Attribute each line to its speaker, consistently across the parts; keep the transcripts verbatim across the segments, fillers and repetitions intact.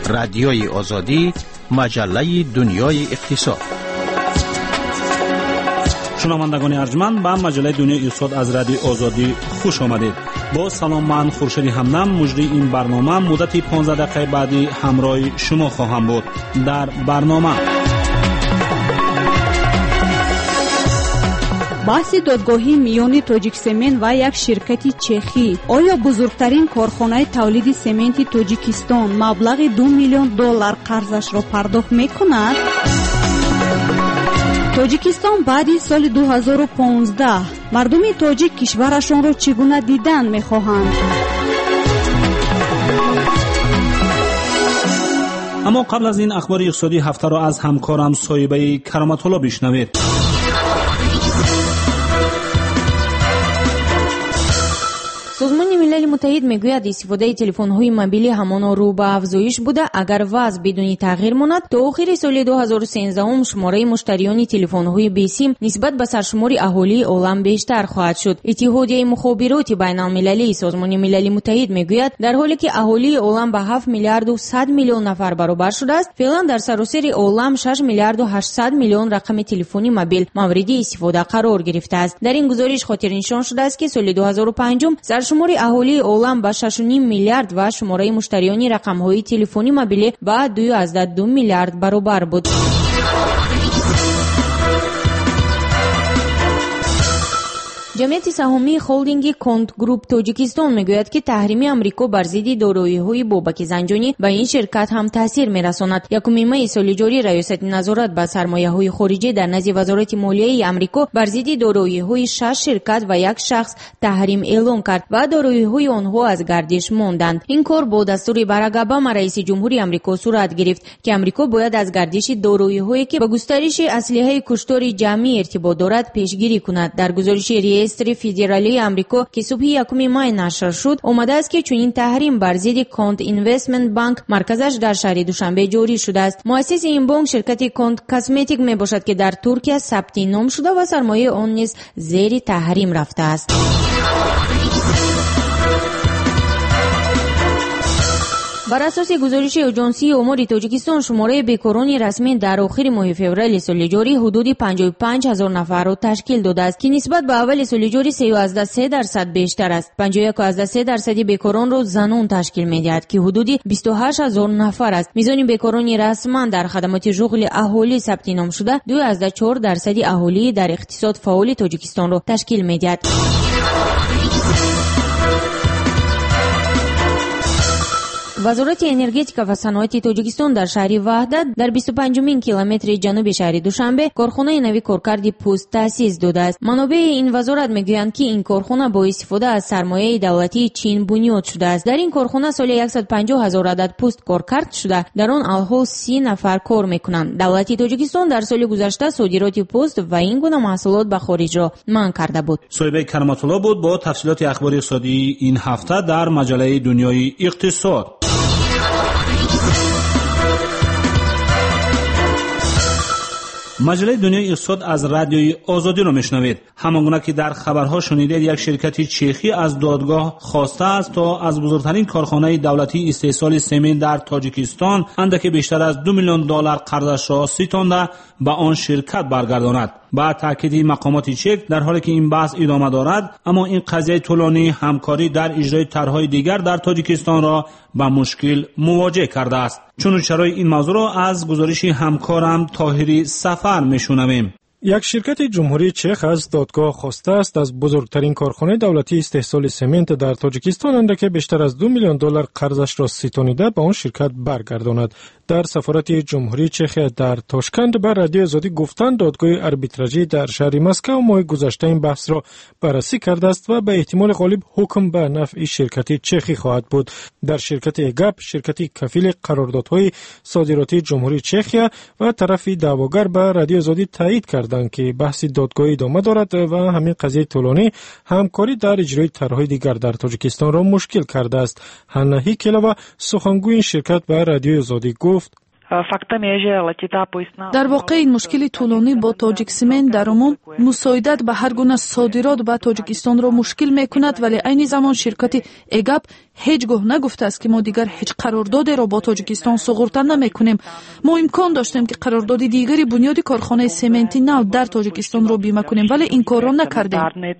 Speaker 1: رادیوی آزادی، مجله دنیای اقتصاد.
Speaker 2: شنوندگان ارجمند، به مجله دنیای اقتصاد از رادیو آزادی خوش آمدید. با سلام، من خورشید همدم مجری این برنامه مدت پانزده دقیقه بعدی همراه شما خواهم بود. در برنامه
Speaker 3: بحث دادگاهی میان تاجیک سمنت و یک شرکت چخی. آیا بزرگترین کارخانه تولید سمنت تاجیکستان مبلغ دو میلیون دلار قرضش را پرداخت میکند؟ تاجیکستان بعد سال دو هزار و پانزده مردم تاجیک کشورشان را چگونه دیدن میخواهند؟
Speaker 2: اما قبل از این اخبار اقتصادی هفته را از همکارم صاحبه کرامت الله بشنوید.
Speaker 4: سازمان ملل متحد میگوید استفاده تلفن‌های موبیلی همان رو به افزایش بوده. اگر وضع بدون تغییر ماند تا آخر سال دو هزار و سیزده شماره مشتریان تلفن‌های بیسیم نسبت به سرشمار اهالی عالم بیشتر خواهد شد. اتحادیه مخابرات بین‌المللی سازمان ملل متحد میگوید در حالی که اهالی عالم به هفت میلیارد و صد میلیون نفر برابر شده است، فعلا در سراسر عالم شش میلیارد و هشتصد میلیون رقم تلفنی موبیل مورد استفاده قرار گرفته است. در این گزارش خاطر نشان شده است که سال دو هزار و پنج سرشمار اهالی عالم به شش و نیم میلیارد و شماره مشتریان رقم‌های تلفنی موبیل به دو ازده دو میلیارد برابر بود. جمعیت سهامی هلدینگ کونت گروپ تاجیکستان میگوید که تحریم امریکا بر ضد دارایی‌های بابک زنجانی به این شرکت هم تاثیر میرساند. یکم مای سال جاری ریاست نظارت به سرمایه‌های خارجی در نزد وزارت مالیه امریکا بر ضد دارایی‌های شش شرکت و یک شخص تحریم اعلام کرد و دارایی‌های آنها از گردش ماندند. این کار با دستور باراک اوباما رئیس جمهوری امریکا صورت گرفت که امریکا باید از گردش دارایی‌هایی که به گسترش اسلحه کشتار جمعی ارتباط دارد پیشگیری کند. در گزارش ریاست فدرالی امریکا که صبح یکم مای نشر شد آمده است که چنین تحریم بر ضد کونت اینوستمنت بانک مرکزش در شهر دوشنبه جاری شده است. مؤسس این بانک شرکت کونت کاسمتیک می باشد که در ترکیه ثبت نام شده و سرمایه آن نیز زیر تحریم رفته است. بر اساس گزارش ایجنسی امور تاجیکستان شماره بیکاران رسمی در آخر ماه فوریه سال جاری حدود پنجاه و پنج هزار نفر را تشکیل داده است که نسبت به اول سال جاری سه و سه درصد بیشتر است. پنجاه و یک و سه درصد بیکاران را زنان تشکیل می‌دهد که حدود بیست و هشت هزار نفر است. میزان بیکاران رسما در خدمات شغل اهالی ثبت نام شده دو و چهار درصد اهالی در اقتصاد فعال تاجیکستان را تشکیل می‌دهد. وزارت انرژتیک و صنعت تاجیکستان در شهر وحدت در بیست و پنجمین کیلومتر جنوبی شهر دوشنبه کارخانه نوی کارکرد پوست تأسیس داده است. منابع این وزارت میگویند که این کارخانه با استفاده از سرمایه دولتی چین بنیاد شده است. در این کارخانه سالی صد و پنجاه هزار عدد پوست کارکرد شده، در آن الحال سی نفر کار میکنند. دولت تاجیکستان در سال گذشته صادرات پوست و این گونه محصولات به خارج را منع کرده بود.
Speaker 2: صاحب کرامت الله بود با تفصیلات اخبار اقتصادی این هفته در مجله دنیای اقتصاد. مجله دنیای اقتصاد از رادیوی آزادی را میشنوید. همانگونه که در خبرها شنیدید، یک شرکت چخی از دادگاه خواسته است تا از بزرگترین کارخانه دولتی استحصال سمنت در تاجیکستان اندکی بیشتر از دو میلیون دلار قرضش را ستانده به آن شرکت برگرداند. با تاکید مقامات چک در حالی که این بحث ادامه دارد، اما این قضیه طولانی همکاری در اجرای طرح‌های دیگر در تاجیکستان را با مشکل مواجه کرده است. چون چرای این موضوع را از گزارش همکارم طاهری سفر میشنویم.
Speaker 5: یک شرکت جمهوری چخ از دادگاه خواسته است از بزرگترین کارخانه دولتی استحصال سمنت در تاجیکستان اندکی بیشتر از دو میلیون دلار قرضش را ستانیده به آن شرکت برگرداند. در سفارت جمهوری چخ در تاشکند بر رادیو آزادی گفتند دادگاه آربیتراژی در شهر مسکو ماه گذشته این بحث را بررسی کرده است و به احتمال غالب حکم به نفع شرکت چخی خواهد بود. در شرکت اگپ، شرکتی کفیل قراردادهای صادراتی جمهوری چخیا و طرف دعواگر به رادیو آزادی تایید کردند که بحث دادگاهی ادامه دارد و همین قضیه طولانی همکاری در اجرای طرح‌های دیگر در تاجیکستان را مشکل کرده است. هنهی کلوا سخنگوی این شرکت به رادیو آزادی گفت:
Speaker 6: در واقع این مشکل طولانی با تاجیک سمنت در عموم مساعدت به هر گونه صادرات به تاجیکستان را مشکل میکند، ولی عین زمان شرکت اگپ هیچ گاه نگفته است که ما دیگر هیچ قراردادی را با تاجیکستان سوغورتن نمیکنیم. ما امکان داشتیم که قرارداد دیگری بنیاد کارخانه سمنتی نو در تاجیکستان را بیمه کنیم، ولی این کار را نکردیم.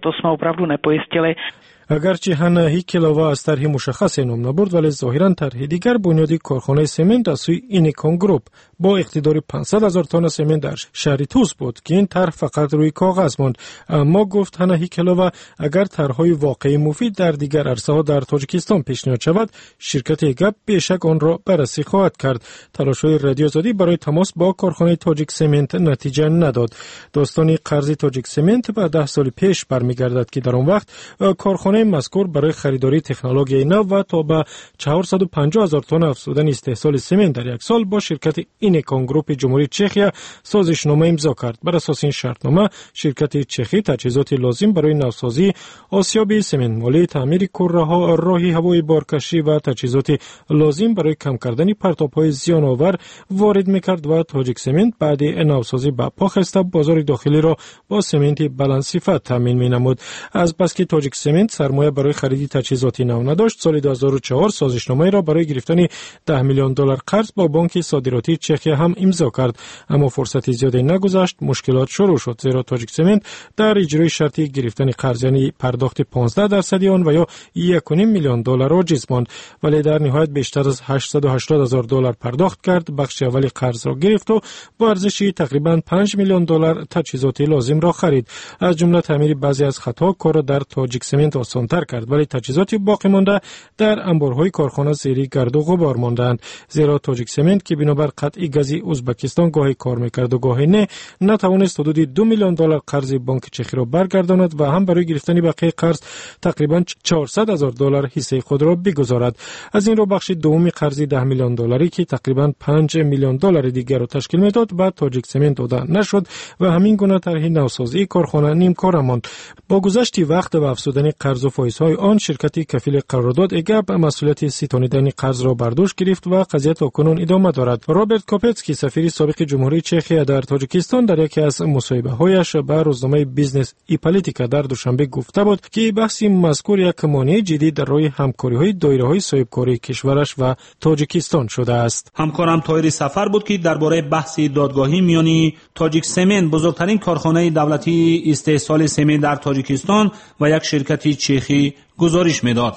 Speaker 5: اگرچه هانا هیکلووا از طرح مشخص نام نبرد، ولی ظاهرا طرح دیگر بنیادی کارخانه سمنت از سوی اینیکون گروپ با اقتدار پانصد هزار تن سمنت در شهر توس بود که این طرح فقط روی کاغذ ماند. اما گفت هانا هیکلووا اگر طرحهای واقعی مفید در دیگر عرصه‌ها در تاجیکستان پیشنهاد شود، شرکت اگپ بیشک آن را بررسی خواهد کرد. تلاش‌های رادیو آزادی برای تماس با کارخانه تاجیک سمنت نتیجه نداد. داستان قرض تاجیک سمنت به ده سال پیش برمیگردد که در آن وقت کارخانه مذکور برای خریداری تکنولوژی نو و تا به چهارصد و پنجاه هزار تن افزودن استحصال سمنت در یک سال با شرکت اینیکون گروپ جمهوری چخیا سازشنامه امضا کرد. بر اساس این شرطنامه شرکت چخی تجهیزات لازم برای نوسازی، آسیابی سمنت مالی، تعمیر کره‌ها، راهی هوایی بارکشی و تجهیزات لازم برای کم کردن پرتاب‌های زیان‌آور وارد می‌کرد و تاجیک سمنت بعد نوسازی به پا خسته بازار داخلی را با سمنت بلندصفت تامین می‌نمود. از بس که تاجیک سمنت سرمایه برای خرید تجهیزاتی نو نداشت، سال دو هزار و چهار سازشنامه را برای گرفتن ده میلیون دلار قرض با بانک صادراتی چخیا هم امضا کرد. اما فرصتی زیادی نگذشت، مشکلات شروع شد، زیرا تاجیک سمنت در اجرای شرطی گرفتن قرض یعنی پرداخت پانزده درصدی آن و یا یک و نیم میلیون دلار عاجز ماند. ولی در نهایت بیشتر از هشتصد و هشتاد هزار دلار پرداخت کرد، بخش اولی قرض را گرفت و با ارزش تقریبا پنج میلیون دلار تجهیزات لازم را خرید. از جمله تعمیر بعضی از خطا کار در تاجیک سمنت آسان‌تر کرد، ولی تجهیزات باقی مانده در انبارهای کارخانه زیر گرد و غبار ماندند، زیرا تاجیک سمنت که بنابر قطع گازی ازبکستان گاهی کار میکرد و گاهی نه، نتوانست حدود دو میلیون دلار قرض بانک چخی را برگرداند و هم برای گرفتن بقیه قرض تقریبا چهارصد هزار دلار حصه خود را بگذارد. از این رو بخش دومی قرض ده میلیون دلاری که تقریبا پنج میلیون دلار دیگر را تشکیل میداد به تاجیک سمنت داده نشد و همین گونه طرح نوسازی کارخانه نیمکار ماند. با گذشت وقت و افزودن قرض و فایزهای آن، شرکت کفیل قرارداد اگپ مسئولیت ستانیدن قرض را بر دوش گرفت و قضیه تاکنون ادامه دارد. رابرت کاپتسکی سفیر سابق جمهوری چخیا در تاجیکستان در یکی از مصاحبه‌هایش به روزنامه بیزنس ای پالیتیکا در دوشنبه گفته بود که بحث مذکور یک مانع جدید در راه همکاری‌های دایره‌های صاحبکاری کشورش و تاجیکستان شده است.
Speaker 2: همکارم طاهری سفر بود که درباره بحث دادگاهی میانی تاجیک سمنت، بزرگترین کارخانه دولتی استحصال سمنت در تاجیکستان و یک شرکت چخی گزارش میداد.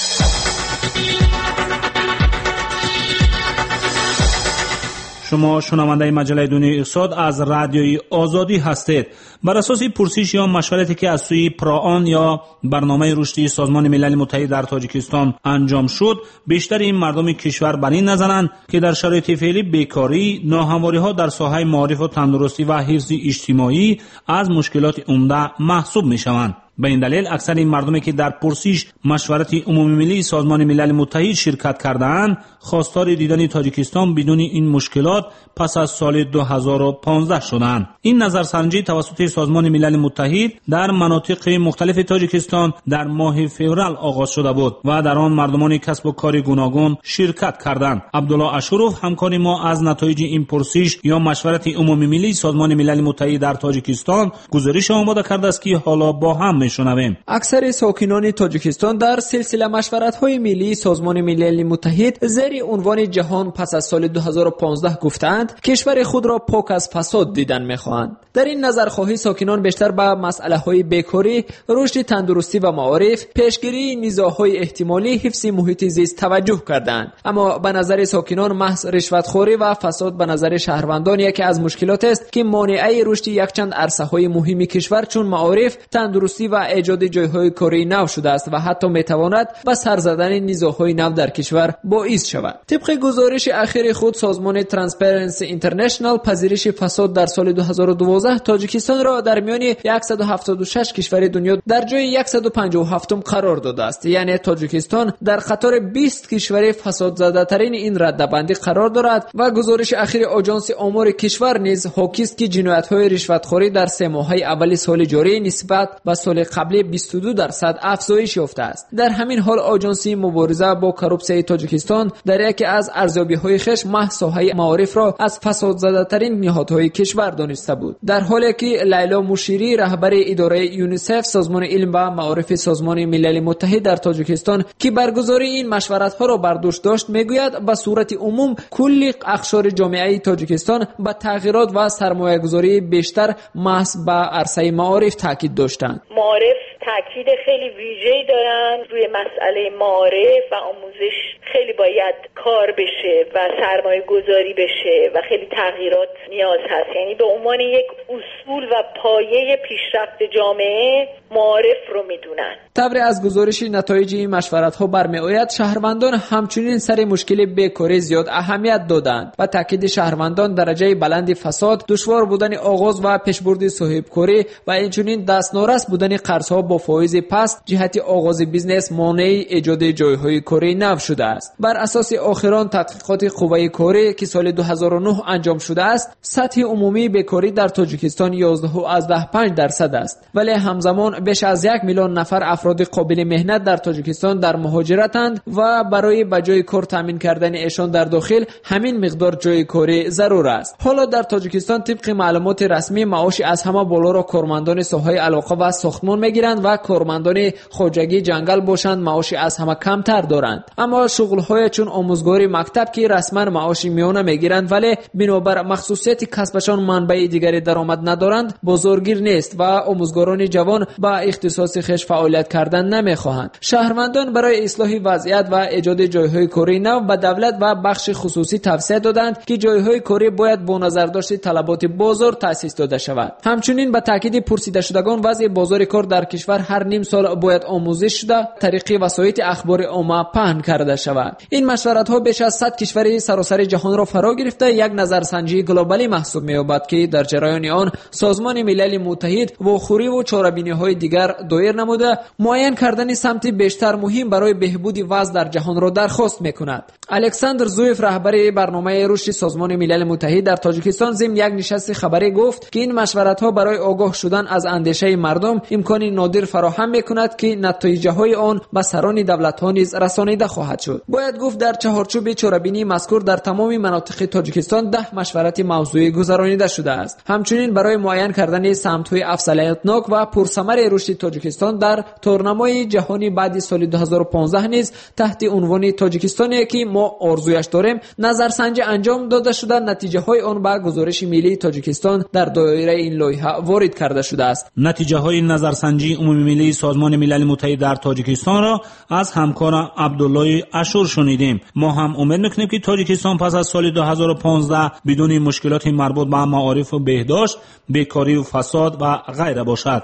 Speaker 2: شما شنونده مجله دنیای اقتصاد از رادیوی آزادی هستید. بر اساس پرسش یا مشورتی که از سوی پراآن یا برنامه رشدی سازمان ملل متحد در تاجیکستان انجام شد، بیشتر این مردم کشور بر این نظرند که در شرایط فعلی بیکاری، ناهمواری‌ها در ساحه معارف و تندرستی و حفظ اجتماعی از مشکلات عمده محسوب می‌شوند. به این دلیل اکثر این مردمی که در پرسش مشورت عمومی ملی سازمان ملل متحد شرکت کردند، خواستار دیدن تاجیکستان بدون این مشکلات پس از سال دو هزار و پانزده شدند. این نظرسنجی توسط سازمان ملل متحد در مناطق مختلف تاجیکستان در ماه فوریه آغاز شده بود و در آن مردمان کسب و کار گوناگون شرکت کردند. عبدالله اشروف همکار ما از نتایج این پرسش یا مشورت عمومی ملی سازمان ملل متحد در تاجیکستان گزارش آماده کرده است که حالا با هم شنویم.
Speaker 7: اکثر ساکنان تاجیکستان در سلسله مشورت‌های ملی سازمان ملل متحد زیر عنوان جهان پس از سال دو هزار و پانزده گفتند کشور خود را پاک از فساد دیدن می‌خواهند. در این نظرخواهی ساکنان بیشتر به مسئله‌های بیکاری، رشد تندرستی و معارف، پیشگیری نیزه‌های احتمالی، حفظ محیط زیست توجه کردند. اما به نظر ساکنان محض رشوتخوری و فساد به نظر شهروندان یکی از مشکلات است که مانع رشد یکچند عرصه‌های مهم کشور چون معارف، تندرستی و ایجاد جایهای کاری نو شده است و حتی میتواند به سر زدن نیزه‌های نو در کشور باعث شود. طبق گزارش اخیر خود سازمان ترانسپرنسی اینترنشنال، پذیرش فساد در سال دو هزار و دوازده تاجیکستان را در میان صد و هفتاد و شش کشور دنیا در جای صد و پنجاه و هفت قرار داده است. یعنی تاجیکستان در قطار بیست کشور فساد زده ترین این رده‌بندی قرار دارد و گزارش اخیر آژانس آمار کشور نیز حاکی است که جنایت‌های رشوتخوری در سه ماهه اول سال جاری نسبت به سال قبل بیست و دو درصد افزایش یافته است. در همین حال آژانس مبارزه با کروپسیون تاجیکستان در یکی از ارزیابی‌های خویش محض ساحه معارف را از فساد زده‌ترین نهادهای کشور دانسته بود، در حالی که لیلا مشیری رهبر اداره یونیسف سازمان علم و معارف سازمان ملل متحد در تاجیکستان که برگزاری این مشورت‌ها را بر دوش داشت میگوید به صورت عموم کل اقشار جامعه تاجیکستان به تغییرات و سرمایه‌گذاری بیشتر محض به عرصه معارف تاکید داشتند.
Speaker 8: معارف تاکید خیلی ویژه‌ای دارن روی مسئله معارف و آموزش، خیلی باید کار بشه و سرمایه گذاری بشه و خیلی تغییرات نیاز هست. یعنی به عنوان یک اصول و پایه پیشرفت جامعه معارف رو میدونن.
Speaker 7: طبری از گزارش نتایج این مشورت‌ها برمی‌آید شهروندان همچنین سر مشکل بیکاری زیاد اهمیت دادند و تاکید شهروندان درجه بلند فساد، دشوار بودن آغاز و پیشبرد صاحبکاری و همچنین دستنورس بودن قرض‌ها با فایز پست جهت آغاز بیزنس مانع ایجاد جایهای کاری نو شده است. بر اساس آخران تحقیقات قوه کاری که سال دو هزار و نه انجام شده است، سطح عمومی بیکاری در تاجیکستان یازده و پنج درصد است، ولی همزمان بیش از یک میلیون نفر افراد قابل مهنت در تاجیکستان در مهاجرتند و برای به جای کار تامین کردن ایشان در داخل همین مقدار جای کاری ضرور است. حالا در تاجیکستان طبق معلومات رسمی معاش از همه بالا را کارمندان ساحه علاقه و ساختمان میگیرند و کارمندان خواجگی جنگل باشند معاش از همه کمتر دارند. اما شغل‌های چون آموزگاری مکتب که رسما معاش میانه میگیرند ولی بنابر مخصوصیت کسبشان منبع دیگری درآمد ندارند، بازارگیر نیست و آموزگاران جوان با اختصاص خویش فعالیت کردن نمیخواهند. شهروندان برای اصلاح وضعیت و ایجاد جایهای کاری نو به دولت و بخش خصوصی توصیه دادند که جایهای کاری باید با نظر داشت طلبات بازار تأسیس داده شود. همچنین به تاکید پرسیده شدگان وضع بازار کار در کشور هر نیم سال باید آموزش شده طریق وسایط اخبار عامه پهن کرده شود. این مشورت‌ها بیش از صد کشور سراسر جهان را فرا گرفته یک نظرسنجی گلوبالی محسوب می‌یابد که در جریان آن سازمان ملل متحد واخوری و چاره‌بینی‌های دیگر دایر نموده معین کردن سمت بیشتر مهم برای بهبود وضع در جهان را درخواست می‌کند. الکساندر زویف رهبر برنامه رشد سازمان ملل متحد در تاجیکستان ضمن یک نشست خبری گفت که این مشورت‌ها برای آگاه شدن از اندیشه مردم امکانی نادر فراهم می‌کند که نتایج‌های آن به سران دولت‌ها نیز رسانیده خواهد شد. باید گفت در چهارچوب چاره‌بینی مذکور در تمام مناطق تاجیکستان ده مشورت موضوعی گذرانیده شده است. همچنین برای معین کردن سمت‌های افضلیت‌ناک و پرثمر رشد تاجیکستان در تورنمای جهانی بعد سال دو هزار و پانزده نیز تحت عنوان تاجیکستانی که ما آرزویش داریم نظرسنجی انجام داده شده، نتیجه‌های آن به گزارش ملی تاجیکستان در دایره این لایحه وارد کرده شده است.
Speaker 2: نتیجه‌های نظرسنجی عمومی ملی سازمان ملل متحد در تاجیکستان را از همکار عبدالله اشور شنیدیم. ما هم امید می‌کنیم که تاجیکستان پس از سال دو هزار و پانزده بدون مشکلات مربوط به معارف و بهداشت، بیکاری و فساد و غیره باشد.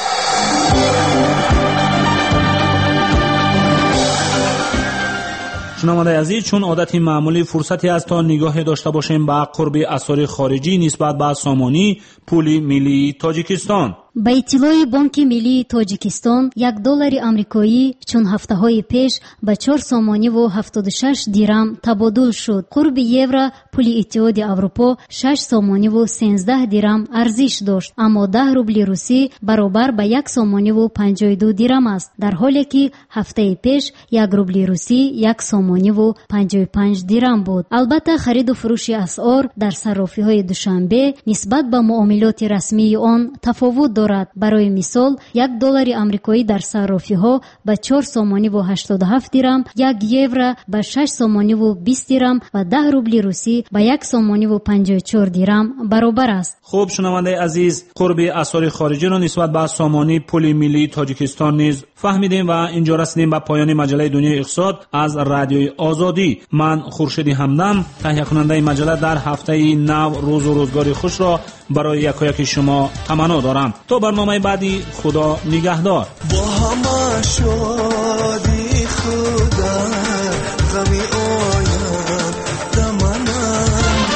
Speaker 2: شنونده عزیز، چون عادت معمولی فرصتی است تا نگاهی داشته باشیم به قرب اثار خارجی نسبت به سامانی پول ملی تاجیکستان.
Speaker 9: با اطلاع بانک ملی تاجیکستان یک دلار آمریکایی چون هفته های پیش به چهار سامانی و هفتاد و شش دیرم تبادل شد. قرب یورو پول اتحاد اروپا شش سامانی و سیزده دیرم ارزش داشت، اما ده روبل روسی برابر به یک سامانی و پنجاه و دو دیرم است، در حالی که هفته پیش یک روبل روسی یک سامانی و پنجاه و پنج دیرم بود. البته خرید و فروش اسعار در صرافی های دوشنبه نسبت به معاملات رسمی آن تفاوت دارد. برای مثال یک دلار آمریکایی در صرافی ها به چهار سامانی و هشتاد و هفت دیرم، یک یورو به شش سامانی و بیست دیرم و ده روبل روسی به یک سامانی و پنجاه و چهار دیرم برابر است.
Speaker 2: خوب شنونده عزیز، قرب اثار خارجی را نسبت به سامانی پول ملی تاجیکستان نیز فهمیدیم و اینجا رسیدیم به پایان مجله دنیای اقتصاد از رادیوی آزادی. من خورشید همدم، تهیه کننده مجله، در هفته نو روز و روزگار خوش را برای یکایک شما تمنا دارم. تا برنامه بعدی، خدا نگهدار.
Speaker 10: با همه شادی خدا غمی آید دمانم،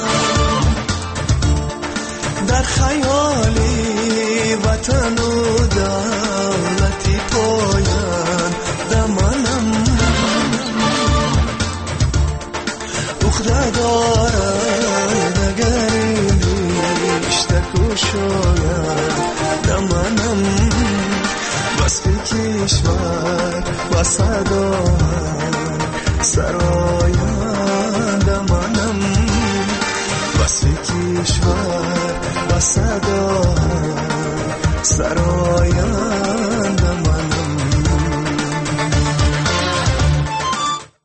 Speaker 10: در خیالی وطن و دولتی پاید دمانم، اخده دارد اگر این رشته کشاید دمانم، بس که کشور و صدا سرایم کشور و صدا سرایم